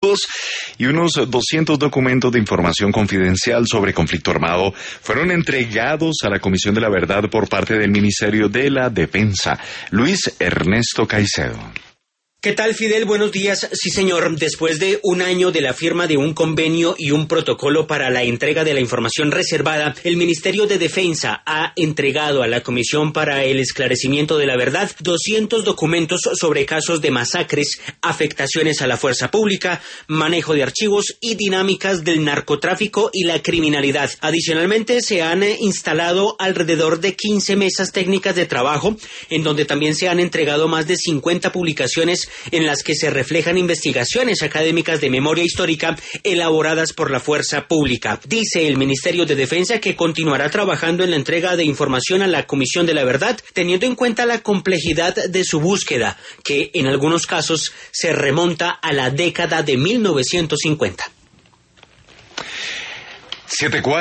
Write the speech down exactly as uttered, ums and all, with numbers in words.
equipos y unos doscientos documentos de información confidencial sobre conflicto armado fueron entregados a la Comisión de la Verdad por parte del Ministerio de la Defensa. Luis Ernesto Caicedo. ¿Qué tal, Fidel? Buenos días. Sí, señor. Después de un año de la firma de un convenio y un protocolo para la entrega de la información reservada, el Ministerio de Defensa ha entregado a la Comisión para el Esclarecimiento de la Verdad doscientos documentos sobre casos de masacres, afectaciones a la fuerza pública, manejo de archivos y dinámicas del narcotráfico y la criminalidad. Adicionalmente, se han instalado alrededor de quince mesas técnicas de trabajo, en donde también se han entregado más de cincuenta publicaciones en las que se reflejan investigaciones académicas de memoria histórica elaboradas por la fuerza pública. Dice el Ministerio de Defensa que continuará trabajando en la entrega de información a la Comisión de la Verdad, teniendo en cuenta la complejidad de su búsqueda, que en algunos casos se remonta a la década de mil novecientos cincuenta. siete